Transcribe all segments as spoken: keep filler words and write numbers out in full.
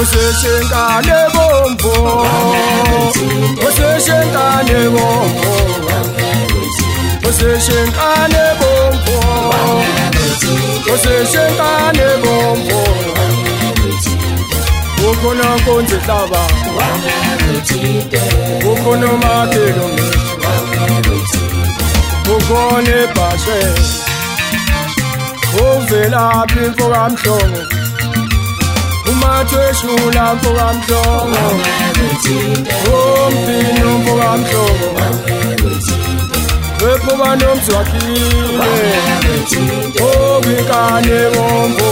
Usishengane bombo Usishengane bombo Usishengane bombo Usishengane bombo Ukhona konje hlaba Ukhona makelo Ukhona ebhashe Uvela pimfo kamhlongo Umathweshula mfo kamhlongo Umpino mfo kamhlongo Wephuba nomzwakile Obikane bombo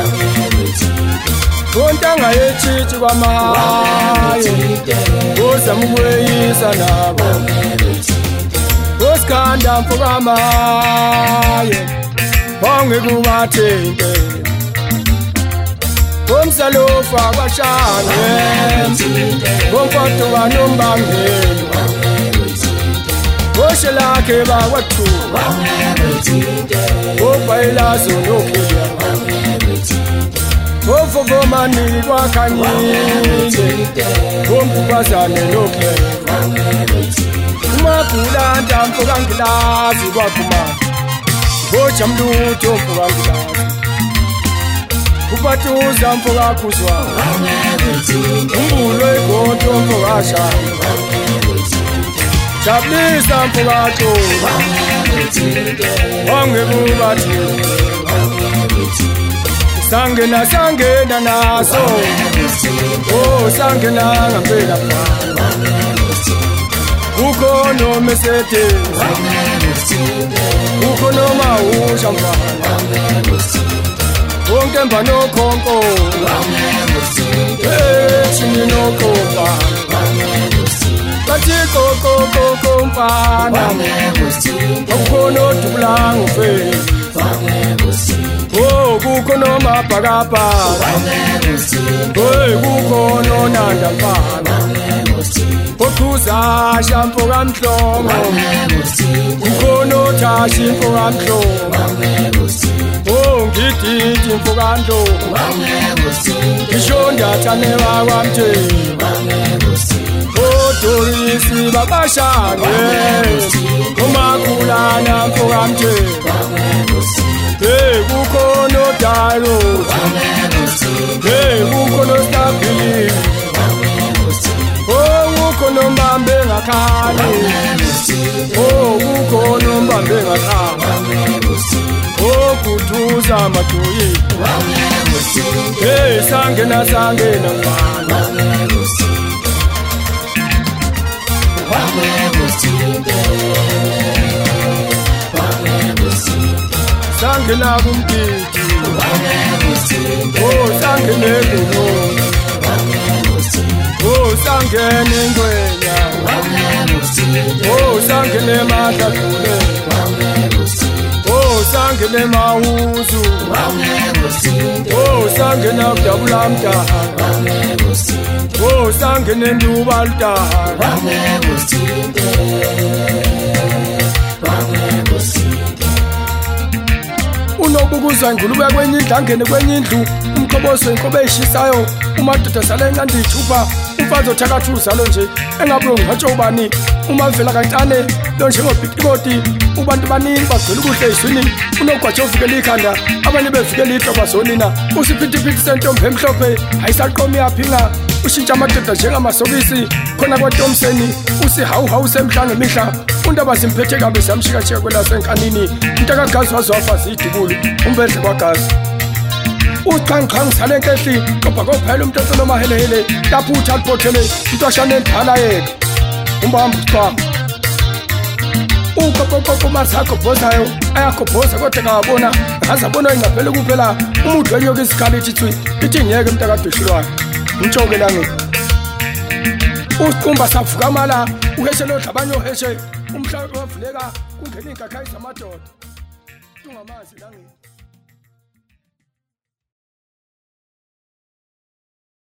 Kontanga yethithi kwamaye Ozamukweyisa nabo Oskanda mfo kamaye Bonge kubathinte Komsalofa kwashane Komfoto banombangeni Oshelake bakwathu Obayelazo nokuya Ofovomani kwakhanyile Kompubazane nokuya Umakulanda mfo kangilazi kwakumana Bocha mluto mfo kangilazi Kupatuza mfo kakuzwa Umbulo igonto mfo kashana Chablisa mfo kato Wange kubati Sangena sangena naso Oh sangena ngambela Ukono mesete Ukono mausha mfana Wonke mba no konko Eh chini no kompa Kati koko koko mpana Ukono tubulangu fe Oh kukono mapagapa Oh kukono nanda mpana Okuza shampo kamhlongo Kukono tashi mfo kamhlongo Oh ngididi mfo kamhlongo Ishonda taneva kwamje Oh torisi babashane Umakulana mfo kamje Hey kukono daro Hey kukono stabili Oh kukono mbambe ngakani Oh kukono mbambe ngakani Oh kutuza matuyi Hey sangena sangena mwana Sangena kumtiti Oh sangene kuno Oh sangene ngwenya Oh sangene matakule Oh sangene mawuzu Oh sangene abdabulamta Oh sangene ndubalta Unobukuza ngulube kwenye indlu angene kwenye indlu umkhobozo inkobe eshisayo umadoda sale ngandi ithupa umfazi othakathuza lo nje engabulungu ngatsho ubani uma vela kancane lo nje ngobhikiboti ubantu baningi bagcwele kuhle izwini unogwatsha uvikela ikhanda abanye bevikela ihloko zonina usiphithiphithi sentombi emhlophe ayisaqomi yaphinga ushintsha amadoda njengamasokisi khona kwaTomseni usihawu hawu semhlanga emihla undaba simphethe kabe samshika-shika kwelasenkanini umntakagazi waziwafazi idubulu umbedle kwagazi uqhanqhanq sale nkehli kopha kophela umntoto nomahelehele lapho uthi aliphothele intwashane endala yeka umbamba ucwamba ukopokopo masakho bhozayo ayakhobhoza kodwa kawabona ngaze abona ingaphele kuphela umuntu wenyoka isikhali ithi ithi ngiyeke umntakadoshilwayo umtshoke lange uqumba savuka mala uheshe lo dlabanye oheshe umhlaba wavuleka kungena ingakhayi zamadoda ungamazi lange